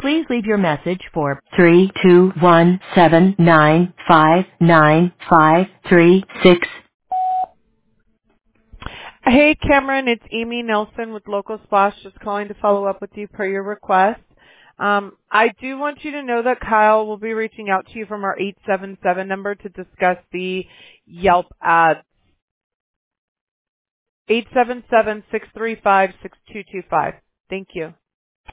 Please leave your message for 32179595336. Hey, Cameron, it's Amy Nelson with Local Splash, just calling to follow up with you per your request. I do want you to know that Kyle will be reaching out to you from our 877 number to discuss the Yelp ads. 877-635-6225. Thank you.